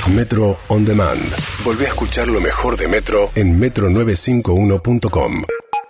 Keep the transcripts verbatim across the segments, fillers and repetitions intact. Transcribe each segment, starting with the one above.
Metro On Demand. Volvé a escuchar lo mejor de Metro en metro novecientos cincuenta y uno punto com.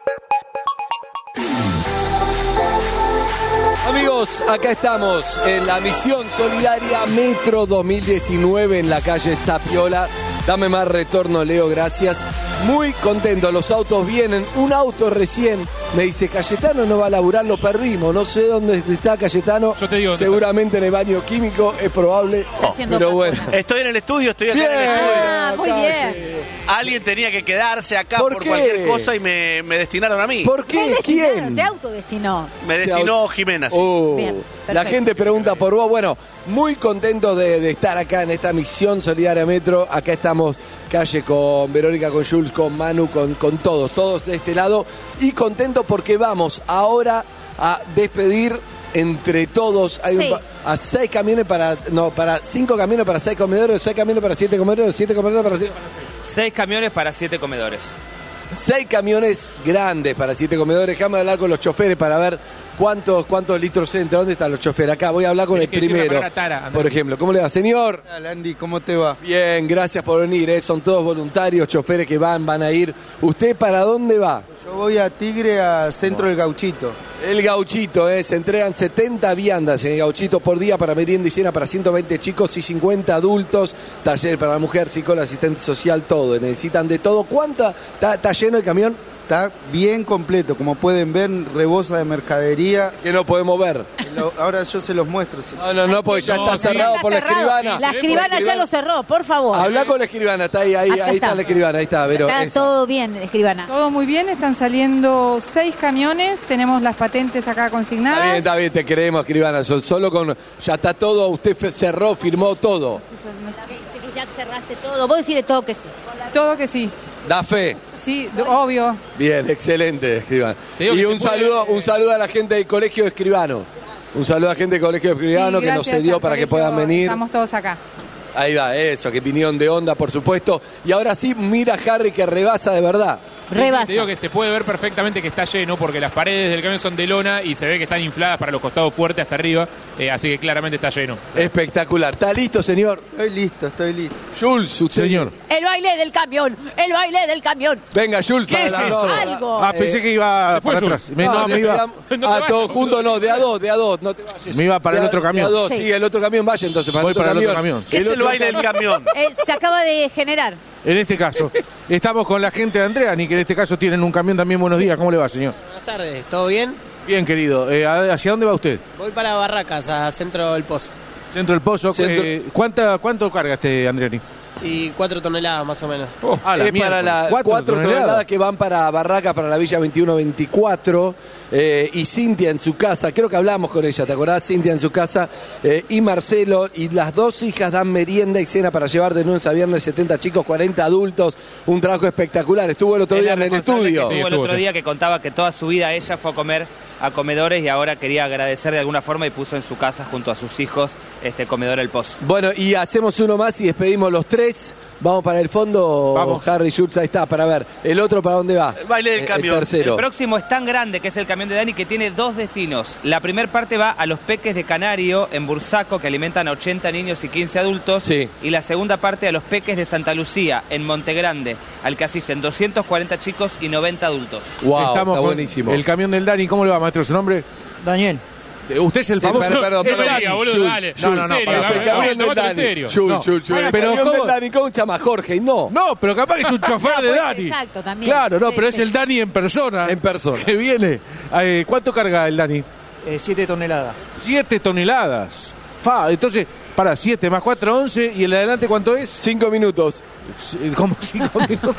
Amigos, acá estamos en la misión solidaria Metro dos mil diecinueve en la calle Zapiola. Dame más retorno, Leo, gracias. Muy contento, los autos vienen. Un auto recién me dice, Cayetano no va a laburar, lo perdimos. No sé dónde está Cayetano. Yo te digo, seguramente en el baño químico, es probable. Oh, pero bueno. Estoy en el estudio, estoy acá Bien, en el estudio. Ah, muy calle. bien. Alguien tenía que quedarse acá ¿Por por, qué? cualquier cosa y me, me destinaron a mí. ¿Por qué? ¿Quién? Se autodestinó. Me Se destinó auto- Jimena. sí. Oh, Bien, la perfecto. gente pregunta por vos. Bueno, muy contento de, de estar acá en esta misión solidaria Metro. Acá estamos, Calle, con Verónica, con Jules, con Manu, con, con todos, todos de este lado. Y contento porque vamos ahora a despedir entre todos. Hay Sí. un, pa- a seis camiones para, no, para cinco camiones para seis comedores, seis camiones para siete comedores, siete comedores para siete. Seis camiones para siete comedores. Seis camiones grandes para siete comedores. Déjame hablar con los choferes para ver cuántos cuántos litros entra. ¿Dónde están los choferes? Acá voy a hablar con Tenés el que decir la primero. palabra tara, Andrés. Por ejemplo, ¿cómo le va, señor? Hola, Andy, ¿cómo te va? Bien, gracias por venir. ¿eh? Son todos voluntarios, choferes que van, van a ir. ¿Usted para dónde va? Yo voy a Tigre, a Centro del Gauchito. El Gauchito, ¿eh? Se entregan setenta viandas en el Gauchito por día para merienda y cena para ciento veinte chicos y cincuenta adultos. Taller para la mujer, psicóloga, asistente social, todo. Necesitan de todo. ¿Cuánta? ¿Está, está lleno el camión? Está bien completo, como pueden ver, rebosa de mercadería. Que no podemos ver. Lo- ahora yo se los muestro. si- No, no, no, porque ya No, está sí. cerrado Está por la cerrado. escribana. La escribana ya lo cerró, por favor. Habla con la escribana, está ahí, ahí, Acá ahí está está. la escribana, ahí está, Vero. Está esa. todo bien, escribana. Todo muy bien, están saliendo seis camiones, tenemos las patentes acá Está consignadas. bien, está bien, te queremos, escribana. Son solo con. Ya está todo, usted fe- cerró, firmó todo. Viste que ya cerraste todo. Vos decirle todo que sí. Todo que sí, Da fe. sí, d- obvio. Bien, excelente, escribana. Te digo Y que un se puede- saludo, un saludo a la gente del colegio de escribano. Un saludo a la gente del colegio de escribano Sí, que nos gracias cedió al para que colegio, puedan venir. Estamos todos acá. Ahí va, eso, que vinieron de onda, por supuesto. Y ahora sí, mira Harry que rebasa de verdad. Sí, sí, Rebasa. te digo que se puede ver perfectamente que está lleno porque las paredes del camión son de lona y se ve que están infladas para los costados fuertes hasta arriba, eh, así que claramente está lleno. Espectacular. ¿Está listo, señor? Estoy listo, estoy listo. Jules, usted. Señor. El baile del camión, el baile del camión. Venga, Jules, para es la eso? no, Algo. Ah, pensé que iba se fue para Jules. atrás. Me, No, no, me iba, despegamos- No te ah, vayas, todos boludo. juntos no, de a dos, de a dos, no te vayas. Me iba para De el a- otro de a camión. dos, Sí. sí, el otro camión vaya entonces, para Voy el otro para el otro camión. camión. ¿Qué es el otro baile del camión- camión? Eh, se acaba de generar. En este caso, estamos con la gente de Andreani, que en este caso tienen un camión también. Buenos días, ¿cómo le va, señor? Buenas tardes, ¿todo bien? Bien, querido. Eh, ¿Hacia dónde va usted? Voy para Barracas, a Centro del Pozo. Centro del Pozo. Centro- Eh, ¿cuánta, ¿Cuánto carga este Andreani? Y cuatro toneladas más o menos. Ah, la es para miércoles. las ¿Cuatro cuatro, toneladas? toneladas que van para Barracas, para la Villa veintiuno veinticuatro. Eh, y Cintia en su casa, creo que hablamos con ella, ¿te acordás? Cintia en su casa. Eh, y Marcelo, y las dos hijas dan merienda y cena para llevar de lunes a viernes, setenta chicos, cuarenta adultos. Un trabajo espectacular. Estuvo el otro Es día la en el responsable estudio. que Sí, estuvo el estuvo, otro sí. día que contaba que toda su vida ella fue a comer a comedores y ahora quería agradecer de alguna forma y puso en su casa junto a sus hijos este comedor El Pozo. Bueno, y hacemos uno más y despedimos los tres. Vamos para el fondo, Vamos. Harry Schultz, ahí está, para ver. ¿El otro para dónde va? El baile del Eh, camión. El tercero. El próximo es tan grande que es el camión de Dani que tiene dos destinos. La primera parte va a los Peques de Canario en Bursaco que alimentan a ochenta niños y quince adultos. Sí. Y la segunda parte a los Peques de Santa Lucía en Montegrande al que asisten doscientos cuarenta chicos y noventa adultos. Wow, Estamos está con buenísimo. el camión del Dani. ¿Cómo le va, maestro? ¿Su nombre? Daniel. Eh, ¿Usted es el Sí, famoso? perdón, perdón, El perdón. Dani. Diga, boludo, Jules, dale. No, no, no, en serio, pará, El dale, camión del tomátelo en Dani. serio. Chul, No. chul, chul. Bueno, El pero camión ¿cómo? del Dani, ¿cómo se llama? Jorge, no. No, pero capaz que es un chofer No, de pues, Dani. exacto, también. Claro, no, Sí, pero es sí. el Dani en persona. En persona. Que viene. Eh, ¿Cuánto carga el Dani? Eh, siete toneladas. Siete toneladas. Fa, entonces, para siete más cuatro, once. ¿Y el de adelante cuánto es? Cinco minutos. Eh, Como cinco minutos.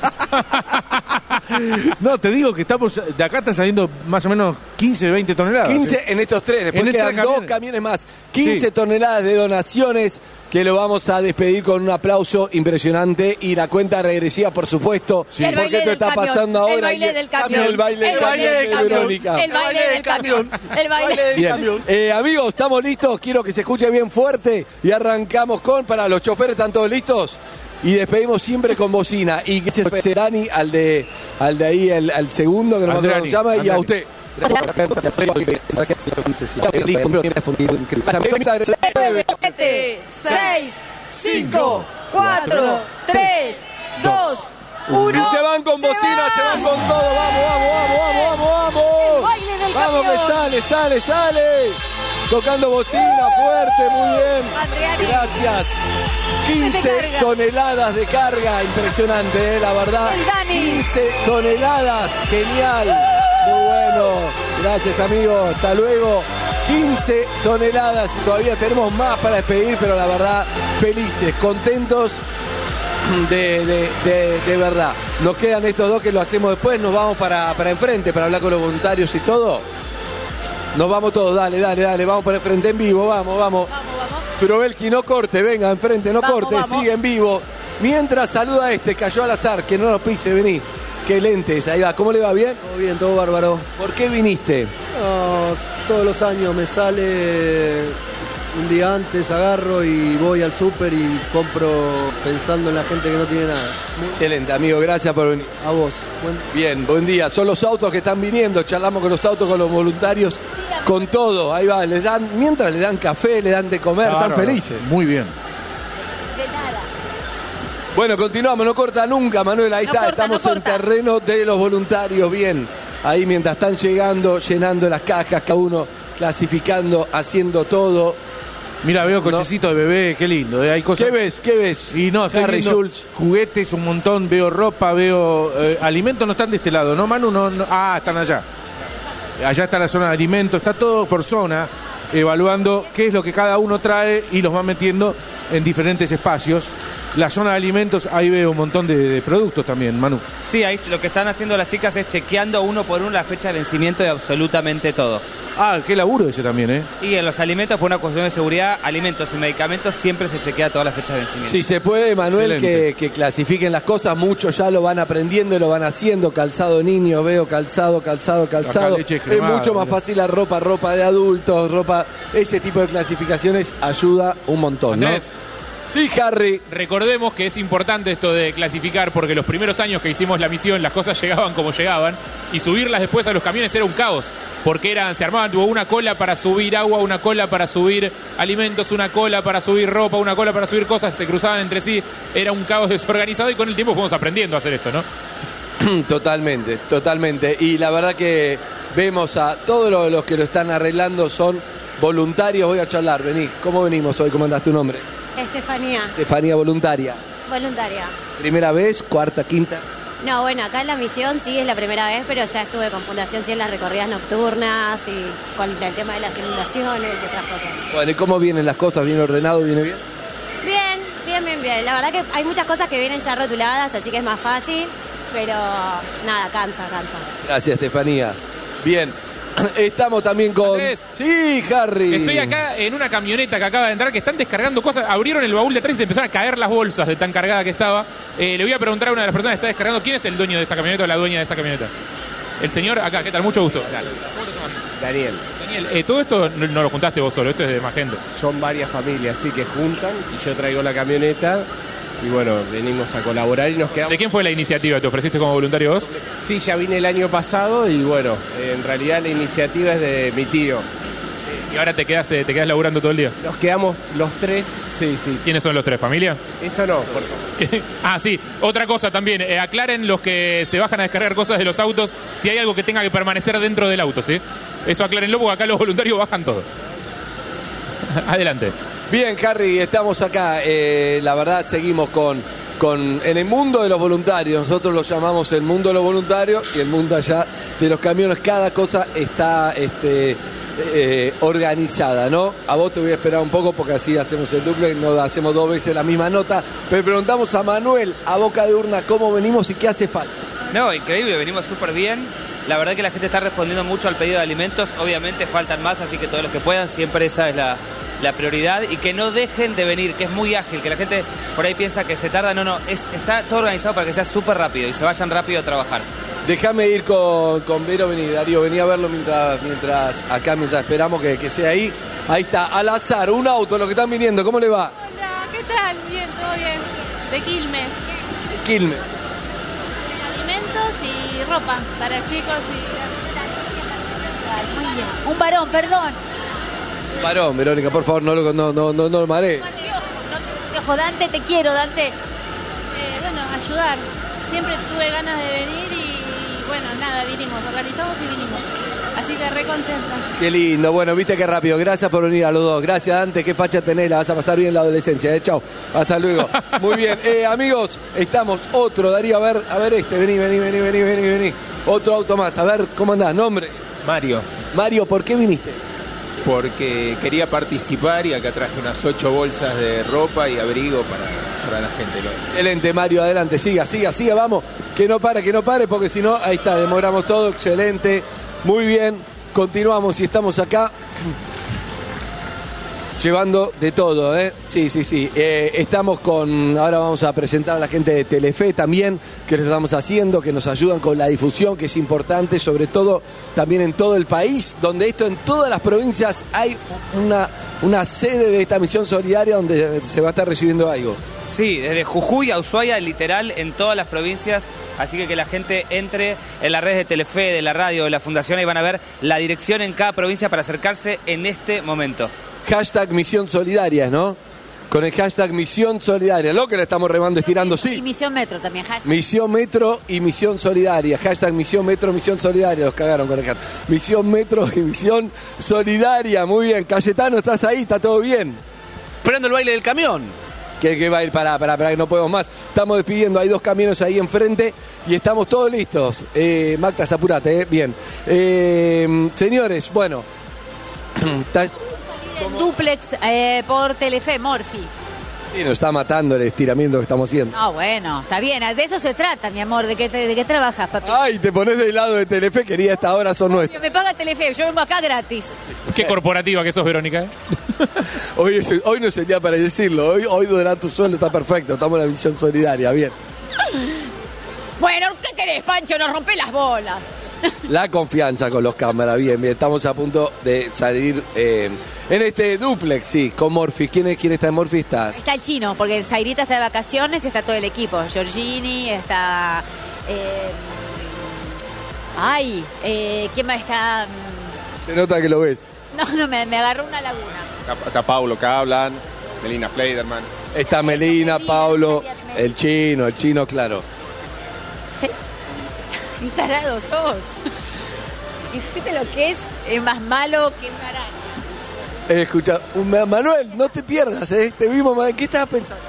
No, te digo que estamos. De acá está saliendo más o menos quince, veinte toneladas. quince ¿eh? en estos tres, después En estos quedan tres dos camiones. camiones más. quince Sí. toneladas de donaciones que lo vamos a despedir con un aplauso impresionante y la cuenta regresiva, por supuesto, El porque baile esto del está camión, pasando el ahora. baile y- del camión, El baile del el baile camión del de camión, Verónica. el baile del camión, el baile del Bien. camión. Eh, amigos, ¿estamos listos? Quiero que se escuche bien fuerte y arrancamos con, para los choferes, ¿están todos listos? Y despedimos siempre con bocina. Y que se despide Dani, al de, al de ahí, el, al segundo, que no me acuerdo cómo se llama, y a Andreani. usted. siete, seis, cinco, cuatro, tres, dos, uno. Y se van con bocina, se van con todo. Vamos, vamos, vamos, vamos, vamos, vamos. El baile del Vamos camión. que sale, sale, sale. Tocando bocina fuerte, muy bien. Andreani. Gracias. De quince carga. toneladas de carga, impresionante, eh, la verdad. El Dani. quince toneladas, genial. Muy bueno. Gracias, amigos. Hasta luego. quince toneladas y todavía tenemos más para despedir, pero la verdad, felices, contentos. De, de, de, de verdad. Nos quedan estos dos que lo hacemos después. Nos vamos para, para enfrente para hablar con los voluntarios y todo. Nos vamos todos, dale, dale, dale. Vamos para enfrente en vivo, vamos, vamos. Vamos, vamos. Pero Belki, no corte, venga, enfrente, no Vamos, corte, vamos. sigue en vivo. Mientras saluda a este, cayó al azar, que no lo pise, vení. Qué lentes, ahí va. ¿Cómo le va? ¿Bien? Todo bien, todo bárbaro. ¿Por qué viniste? No, todos los años me sale un día antes, agarro y voy al súper y compro pensando en la gente que no tiene nada. Excelente, amigo, gracias por venir. A vos. Buen... Bien, buen día. Son los autos que están viniendo, charlamos con los autos, con los voluntarios, con todo. Ahí va, les dan, mientras le dan café, le dan de comer, Claro, están felices. Muy bien. De nada. Bueno, continuamos, no corta nunca, Manuel, ahí No está, corta, estamos no en corta. terreno de los voluntarios, bien. Ahí mientras están llegando, llenando las cajas, cada uno clasificando, haciendo todo. Mira, veo cochecito de bebé, qué lindo. ¿eh? Hay cosas... ¿Qué ves? ¿Qué ves? Y no, estoy Harry viendo Schultz. juguetes, un montón, veo ropa, veo... eh, alimentos no están de este lado, ¿no, Manu? No, no- ah, están allá. Allá está la zona de alimentos, está todo por zona, evaluando qué es lo que cada uno trae y los va metiendo en diferentes espacios. La zona de alimentos, ahí veo un montón de, de productos también, Manu. Sí, ahí lo que están haciendo las chicas es chequeando uno por uno la fecha de vencimiento de absolutamente todo. Ah, qué laburo ese también, ¿eh? Y en los alimentos, por una cuestión de seguridad, alimentos y medicamentos, siempre se chequea todas las fechas de vencimiento. Si se puede, Manuel, que, Excelente. que clasifiquen las cosas, muchos ya lo van aprendiendo y lo van haciendo. Calzado niño, veo calzado, calzado, calzado. leche Es cremada, mucho más boludo. fácil la ropa, ropa de adultos, ropa. Ese tipo de clasificaciones ayuda un montón, ¿no? Andrés. Sí, Harry. Recordemos que es importante esto de clasificar porque los primeros años que hicimos la misión las cosas llegaban como llegaban y subirlas después a los camiones era un caos porque eran, se armaban tuvo una cola para subir agua, una cola para subir alimentos, una cola para subir ropa, una cola para subir cosas, se cruzaban entre sí, era un caos desorganizado y con el tiempo fuimos aprendiendo a hacer esto, ¿no? Totalmente, totalmente. Y la verdad que vemos a todos los, los que lo están arreglando son voluntarios. Voy a charlar, vení. ¿Cómo venimos hoy? ¿Cómo andás tu nombre? Estefanía, Estefanía, voluntaria. voluntaria. ¿Primera vez? ¿Cuarta? ¿Quinta? No, bueno, acá en la misión sí es la primera vez, pero ya estuve con Fundación sí en las recorridas nocturnas y con el tema de las inundaciones y otras cosas. Bueno, ¿y cómo vienen las cosas? ¿Bien ordenado? ¿Viene bien? Bien, bien, bien, bien. La verdad que hay muchas cosas que vienen ya rotuladas, así que es más fácil, pero nada, cansa, cansa. Gracias, Estefanía. Bien. Estamos también con... Andrés. Sí, Harry. Estoy acá en una camioneta que acaba de entrar, que están descargando cosas. Abrieron el baúl de atrás y se empezaron a caer las bolsas de tan cargada que estaba. Eh, le voy a preguntar a una de las personas que está descargando, ¿quién es el dueño de esta camioneta o la dueña de esta camioneta? El señor acá, ¿qué tal? Mucho gusto. ¿Cómo te llamas? Daniel. Daniel, eh, todo esto no, no lo juntaste vos solo, esto es de más gente. Son varias familias, sí, que juntan y yo traigo la camioneta y bueno, venimos a colaborar y nos quedamos... ¿De quién fue la iniciativa? ¿Te ofreciste como voluntario vos? Sí, ya vine el año pasado y bueno, en realidad la iniciativa es de mi tío. Y ahora te quedas, eh, te quedas laburando todo el día. Nos quedamos los tres, sí, sí. ¿Quiénes son los tres? ¿Familia? Eso no, porque... ¿Qué? Ah, sí. Otra cosa también. eh, aclaren los que se bajan a descargar cosas de los autos si hay algo que tenga que permanecer dentro del auto, ¿sí? Eso aclárenlo porque acá los voluntarios bajan todo. Adelante. Bien, Harry, estamos acá. Eh, la verdad, seguimos con, con... En el mundo de los voluntarios, nosotros lo llamamos el mundo de los voluntarios y el mundo allá de los camiones. Cada cosa está este, eh, organizada, ¿no? A vos te voy a esperar un poco porque así hacemos el duplex, no hacemos dos veces la misma nota. Pero preguntamos a Manuel, a boca de urna, cómo venimos y qué hace falta. No, increíble, venimos súper bien. La verdad que la gente está respondiendo mucho al pedido de alimentos. Obviamente faltan más, así que todos los que puedan, siempre esa es la, la prioridad. Y que no dejen de venir, que es muy ágil, que la gente por ahí piensa que se tarda. No, no, es, está todo organizado para que sea súper rápido y se vayan rápido a trabajar. Déjame ir con, con Vero, vení, Darío, vení a verlo mientras, mientras acá, mientras esperamos que, que sea ahí. Ahí está, al azar, un auto, lo que están viniendo, ¿cómo le va? Hola, ¿qué tal? Bien, todo bien. De Quilmes. Quilmes. Alimentos y ropa para chicos y... Muy bien. Un varón, perdón. Varón, Verónica, por favor, no lo no, no, no, no lo marees. De trabajo. Dante, te quiero, Dante. Eh, bueno, ayudar. Siempre tuve ganas de venir y bueno, nada, vinimos, organizamos y vinimos. Así que re contenta. Qué lindo, bueno, viste qué rápido. Gracias por venir a los dos. Gracias, Dante, qué facha tenés, la vas a pasar bien en la adolescencia. Eh, chau, hasta luego. Muy bien, eh, amigos, estamos otro, Darío, a ver, a ver este, vení, vení, vení, vení, vení, vení. Otro auto más, a ver, ¿cómo andás? ¿Nombre? Mario. Mario, ¿por qué viniste? Porque quería participar y acá traje unas ocho bolsas de ropa y abrigo para, para la gente. Excelente, Mario, adelante, siga, siga, siga, vamos. Que no pare, que no pare, porque si no, ahí está, demoramos todo, excelente. Muy bien, continuamos y estamos acá llevando de todo, ¿eh? Sí, sí, sí. Eh, estamos con, ahora vamos a presentar a la gente de Telefe también, que lo estamos haciendo, que nos ayudan con la difusión, que es importante, sobre todo también en todo el país, donde esto en todas las provincias hay una, una sede de esta misión solidaria donde se va a estar recibiendo algo. Sí, desde Jujuy a Ushuaia, literal, en todas las provincias. Así que que la gente entre en las redes de Telefe, de la radio, de la fundación, y van a ver la dirección en cada provincia para acercarse en este momento. Hashtag Misión Solidaria, ¿no? Con el hashtag Misión Solidaria. Lo que le estamos remando, estirando, Y sí. Misión Metro también, hashtag. Misión Metro y Misión Solidaria. Hashtag Misión Metro, Misión Solidaria. Los cagaron con el hashtag. Misión Metro y Misión Solidaria. Muy bien. Cayetano, ¿estás ahí? ¿Está todo bien? Esperando el baile del camión. Que, que va a ir, pará, pará, pará, que no podemos más. Estamos despidiendo, hay dos camiones ahí enfrente y estamos todos listos. Eh, Magdas, apurate, eh. Bien. Eh, señores, bueno. En duplex eh, por Telefe, Morphy. Sí, nos está matando el estiramiento que estamos haciendo. Ah, bueno, está bien, de eso se trata, mi amor. ¿De qué, de qué trabajas, papi? Ay, te pones del lado de Telefe, quería esta hora son nuestras. Me paga Telefe, yo vengo acá gratis. Qué corporativa que sos, Verónica. ¿eh? Hoy, es, hoy no es el día para decirlo, hoy, hoy durante tu sueldo está perfecto, estamos en la misión solidaria, bien. Bueno, ¿qué querés, Pancho? Nos rompe las bolas. La confianza con los cámaras, bien, bien, estamos a punto de salir eh, en este duplex, sí, con Morphy. ¿Quién, es, quién está en Morphy? Estás. Está el chino, porque Zairita está de vacaciones y está todo el equipo. Giorgini, está... Eh, ay, eh, ¿quién más está? Se nota que lo ves. No, no, me, me agarró una laguna. Está, está Paulo Cablan, Melina Fleiderman. Está Melina, Paulo, el chino, el chino, claro. Sí. ¿Qué tarado sos? Hiciste lo que es, es más malo que una araña. Eh, escucha, un- Manuel, no te pierdas, ¿eh? Te vimos, Manuel. ¿Qué estabas pensando?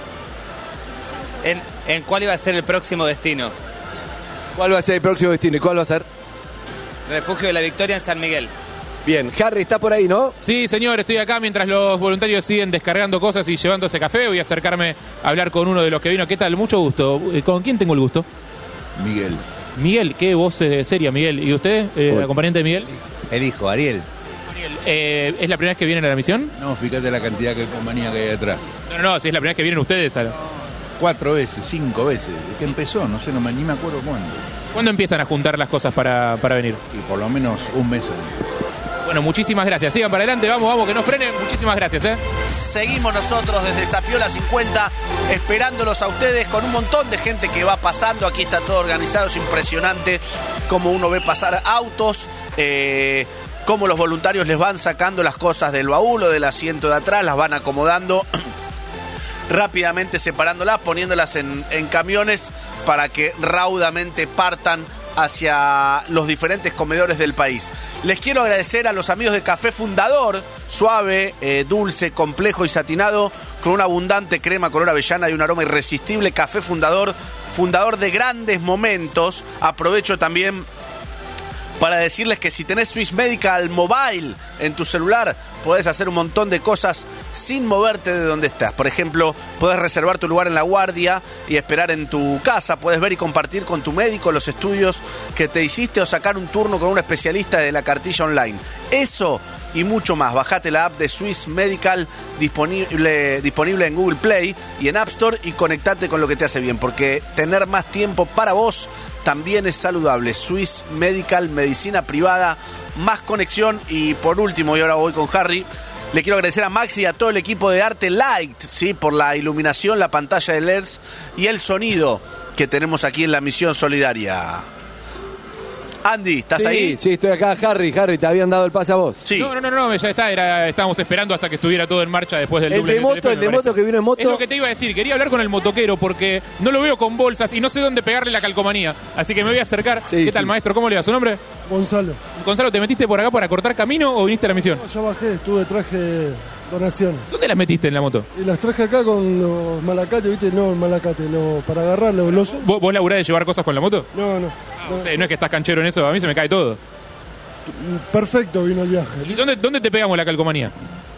¿En, en cuál iba a ser el próximo destino? ¿Cuál va a ser el próximo destino y cuál va a ser? Refugio de la Victoria en San Miguel. Bien, Harry está por ahí, ¿no? Sí, señor, estoy acá mientras los voluntarios siguen descargando cosas y llevándose café. Voy a acercarme a hablar con uno de los que vino. ¿Qué tal? Mucho gusto. ¿Con quién tengo el gusto? Miguel. Miguel, qué voz eh, seria, Miguel. ¿Y usted, eh, Hola. acompañante de Miguel? El hijo, Ariel. Eh, ¿Es la primera vez que vienen a la misión? No, fíjate la cantidad de compañía que hay atrás. No, no, no, si es la primera vez que vienen ustedes. A la- Cuatro veces, cinco veces. ¿De qué empezó? No sé, no me, ni me acuerdo cuándo. ¿Cuándo empiezan a juntar las cosas para, para venir? Y por lo menos un mes. Bueno, muchísimas gracias. Sigan para adelante, vamos, vamos, que no frenen. Muchísimas gracias, ¿eh? Seguimos nosotros desde Sapiola cincuenta esperándolos a ustedes con un montón de gente que va pasando. Aquí está todo organizado, es impresionante cómo uno ve pasar autos, eh, cómo los voluntarios les van sacando las cosas del baúl o del asiento de atrás, las van acomodando rápidamente, separándolas, poniéndolas en, en camiones para que raudamente partan hacia los diferentes comedores del país. Les quiero agradecer a los amigos de Café Fundador, suave, eh, dulce, complejo y satinado, con una abundante crema color avellana y un aroma irresistible. Café Fundador, fundador de grandes momentos. Aprovecho también para decirles que si tenés Swiss Medical Mobile en tu celular, podés hacer un montón de cosas sin moverte de donde estás. Por ejemplo, podés reservar tu lugar en la guardia y esperar en tu casa. Podés ver y compartir con tu médico los estudios que te hiciste o sacar un turno con un especialista de la cartilla online. Eso y mucho más. Bajate la app de Swiss Medical disponible, disponible en Google Play y en App Store y conectate con lo que te hace bien, porque tener más tiempo para vos también es saludable. Swiss Medical, medicina privada, más conexión. Y por último, y ahora voy con Harry, le quiero agradecer a Maxi y a todo el equipo de Arte Light, ¿sí? Por la iluminación, la pantalla de L E Ds y el sonido que tenemos aquí en la misión solidaria. Andy, ¿estás sí, ahí? Sí, estoy acá. Harry, Harry, ¿te habían dado el pase a vos? Sí. No, no, no, no, ya está, era, estábamos esperando hasta que estuviera todo en marcha después del El doble de moto, el de moto que vino en moto. Es lo que te iba a decir, quería hablar con el motoquero porque no lo veo con bolsas y no sé dónde pegarle la calcomanía. Así que me voy a acercar. Sí, ¿Qué tal, sí. maestro? ¿Cómo le va? ¿Su nombre? Gonzalo. Gonzalo, ¿te metiste por acá para cortar camino o viniste a la misión? No, ya bajé, estuve, traje donaciones. ¿Dónde las metiste en la moto? Y las traje acá con los malacates, ¿viste? No, malacate, no, para agarrarlos. Los... ¿Vos, ¿Vos laburás de llevar cosas con la moto? No, no. Ah, no, sé, no es que estás canchero en eso, a mí se me cae todo. Perfecto vino el viaje. ¿Y dónde, dónde te pegamos la calcomanía?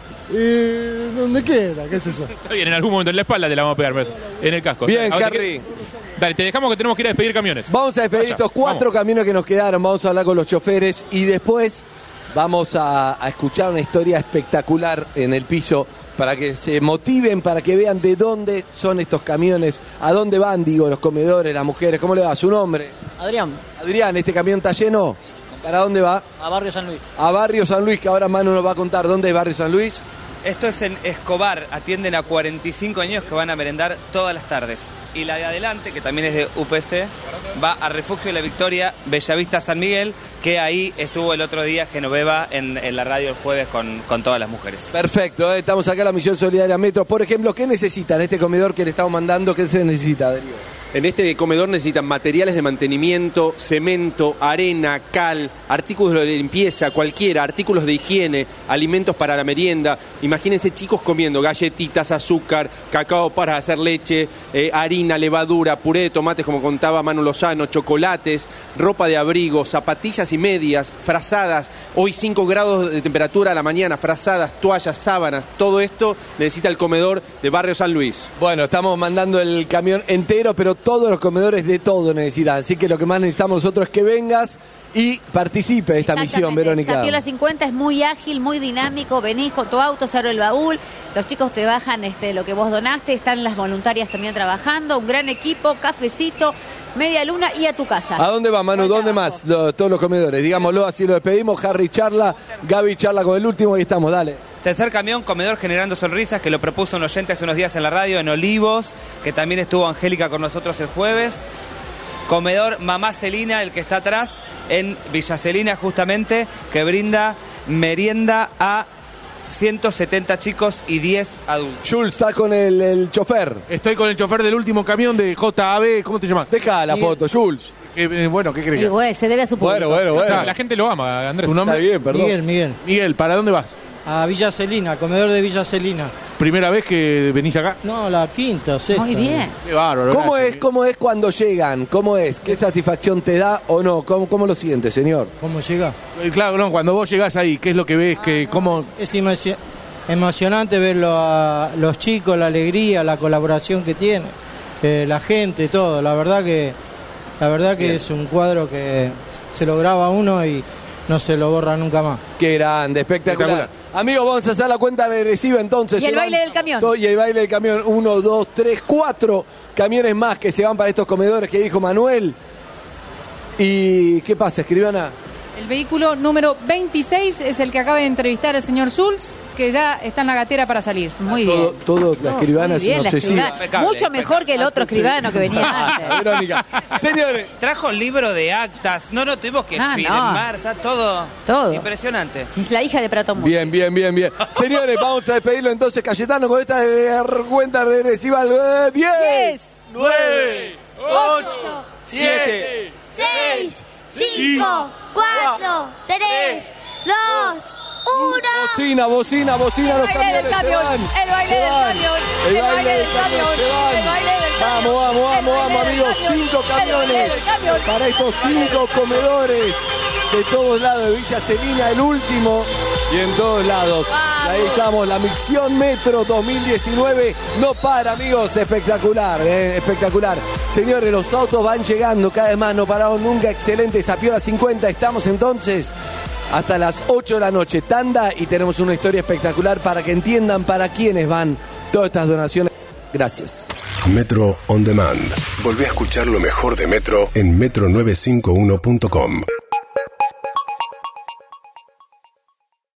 Eh, donde quiera, qué sé yo. Está bien, en algún momento en la espalda te la vamos a pegar, pues, en el casco. Bien, Ahora, Harry. te- Dale, te dejamos que tenemos que ir a despedir camiones. Vamos a despedir Vaya, estos cuatro vamos. camiones que nos quedaron. Vamos a hablar con los choferes y después vamos a, a escuchar una historia espectacular en el piso para que se motiven, para que vean de dónde son estos camiones, a dónde van, digo, los comedores, las mujeres. ¿Cómo le va? ¿Su nombre? Adrián, Adrián, ¿este camión está lleno? ¿Para dónde va? a Barrio San Luis. A Barrio San Luis, que ahora Manu nos va a contar. ¿Dónde es Barrio San Luis? Esto es en Escobar, atienden a cuarenta y cinco años que van a merendar todas las tardes. Y la de adelante, que también es de U P C, va a Refugio de la Victoria, Bellavista San Miguel, que ahí estuvo el otro día Genoveva en, en la radio el jueves con, con todas las mujeres. Perfecto, ¿eh? Estamos acá en la Misión Solidaria Metro. Por ejemplo, ¿qué necesitan este comedor que le estamos mandando? ¿Qué se necesita, Darío? En este comedor necesitan materiales de mantenimiento, cemento, arena, cal, artículos de limpieza, cualquiera, artículos de higiene, alimentos para la merienda. Imagínense chicos comiendo galletitas, azúcar, cacao para hacer leche, eh, harina, levadura, puré de tomates, como contaba Manu Lozano, chocolates, ropa de abrigo, zapatillas y medias, frazadas, hoy cinco grados de temperatura a la mañana, frazadas, toallas, sábanas, todo esto necesita el comedor de Barrio San Luis. Bueno, estamos mandando el camión entero, pero todos los comedores de todo necesitan. Así que lo que más necesitamos nosotros es que vengas y participe de esta misión, Exactamente. Verónica. Sapiola cincuenta es muy ágil, muy dinámico. Venís con tu auto, se abre el baúl. Los chicos te bajan este, lo que vos donaste. Están las voluntarias también trabajando. Un gran equipo, cafecito, media luna y a tu casa. ¿A dónde va, Manu? ¿Dónde más? Lo- todos los comedores. Digámoslo, así lo despedimos. Harry charla, Gaby charla con el último y estamos, dale. Tercer camión, comedor Generando Sonrisas, que lo propuso un oyente hace unos días en la radio, en Olivos, que también estuvo Angélica con nosotros el jueves. Comedor Mamá Celina, el que está atrás, en Villa Celina justamente, que brinda merienda a ciento setenta chicos y diez adultos. Jules, ¿estás con el, el chofer? Estoy con el chofer del último camión de J A B, ¿cómo te llamas? Deja la foto, Jules. Eh, eh, bueno, ¿qué crees? Y bueno, se debe a su público. Bueno, bueno, bueno. La gente lo ama, Andrés. ¿Tu nombre? Está bien, perdón. Miguel, Miguel. Miguel, ¿para dónde vas? A Villa Celina, comedor de Villa Celina. ¿Primera vez que venís acá? No, la quinta, sexta. Muy bien. Qué bárbaro. ¿Cómo gracias. es, ¿Cómo es cuando llegan? ¿Cómo es? ¿Qué satisfacción te da o no? ¿Cómo, cómo lo sientes, señor? ¿Cómo llega? Eh, Claro, no, cuando vos llegás ahí, ¿qué es lo que ves? que cómo... Es emocio- emocionante verlo a los chicos, la alegría, la colaboración que tiene, eh, la gente, todo. La verdad que, la verdad que es un cuadro que se lo graba uno y no se lo borra nunca más. Qué grande, espectacular. Espectacular. Amigos, vamos a hacer la cuenta regresiva entonces. Y el Se van baile del camión. to- Y el baile del camión. Uno, dos, tres, cuatro camiones más que se van para estos comedores que dijo Manuel. ¿Y qué pasa, escribana? El vehículo número veintiséis es el que acaba de entrevistar el señor Schultz, que ya está en la gatera para salir. Muy Todo, bien. todo la escribana Muy es bien, una la obsesiva. escribana. Impecable, Mucho mejor que el otro escribano que venía antes. Verónica. Señores, Trajo libro de actas, no, no, tuvimos que Ah, no. firmar, está todo, Todo. impresionante. Es la hija de Prato Mundo. bien, bien, bien, bien. Señores, vamos a despedirlo entonces, Cayetano, con esta eh, cuenta regresiva. al, eh, diez, nueve, ocho, siete, seis, cinco, cuatro, tres, dos, uno. Bocina, bocina, bocina, los El baile del camiones se camión, van. el baile Se del van. camión, El el baile baile del del camión camión, se van. el baile del camión, Vamos, vamos, el vamos, baile vamos, del amigos. camión, Cinco el baile camiones del camión. para estos cinco comedores de todos lados de Villa Celina, el último y en todos lados. Y ahí estamos, la Misión Metro dos mil diecinueve no para, amigos, espectacular, eh, espectacular. Señores, los autos van llegando, cada vez más, no pararon nunca, excelente, Sapiola cincuenta, estamos entonces hasta las ocho de la noche, tanda, y tenemos una historia espectacular para que entiendan para quiénes van todas estas donaciones. Gracias. Metro On Demand. Volvé a escuchar lo mejor de Metro en metro novecientos cincuenta y uno punto com.